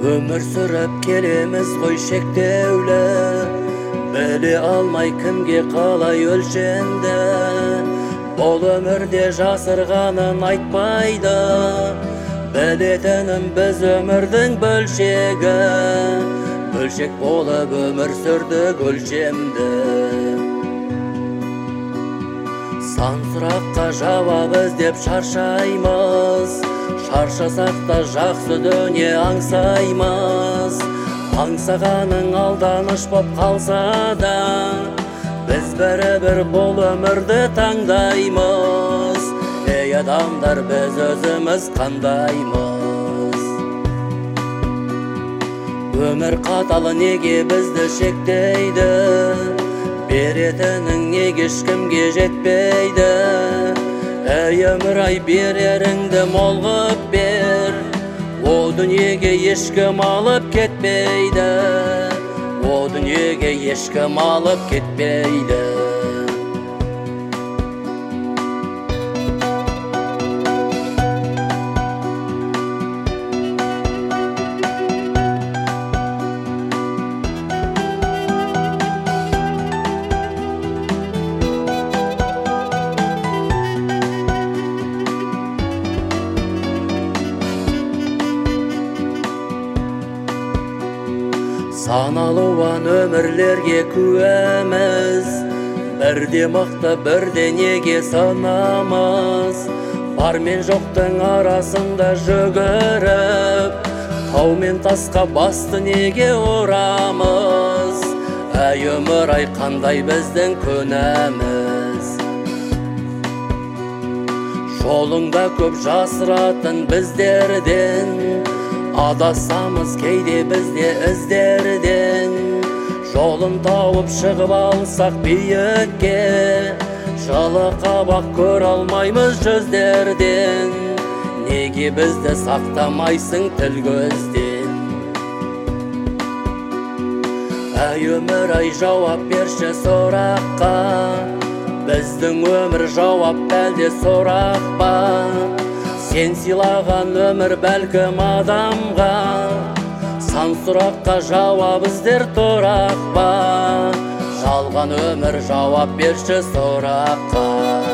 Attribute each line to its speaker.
Speaker 1: Өмір сүріп келеміз ғой шектеулі, біле алмай кімге қалай өлшенді. Бұл өмірде жасырғанын айтпайды, білетінім біз өмірдің бөлшегі. Бөлшек болып өмір сүрдік өлшемді. Сан сұраққа жауап іздеп шаршаймыз, шаршасақ та жақсы дүние аңсаймыз. Аңсағаның алданыш боп қалса да, біз бәрібір бұл өмірді таңдаймыз. Ей адамдар, біз өзіміз қандаймыз? Өмір қаталы неге бізді шектейді? Беретінің неге ешкімге жетпейді? Әй өмір-ай, береріңді мол ғып бер, о дүниеге ешкім алып кетпейді, о дүниеге ешкім алып кетпейді. Саналуан өмірлерге куәміз, бірде мықты бірде неге санамыз. Бар мен жоқтың арасында жүгіріп, тау мен тасқа басты неге ұрамыз? Әй өмір-ай, қандай біздің күнәміз? Жолыңда көп жасыратын біздерден, адасамыз кейде бізде іздерден. Жолын тауып шығып алсақ биікке, жылы қабақ көр алмаймыз жүздерден. Неге бізді сақтамайсың тіл көзден? Әй өмір-ай, жауап берші сұраққа, біздің өмір жауап әлде сұрақ па? Сен сыйлаған өмір бәлкім адамға, сан сұраққа жауап іздер тұрақ па? Жалған өмір, жауап берші сұраққа.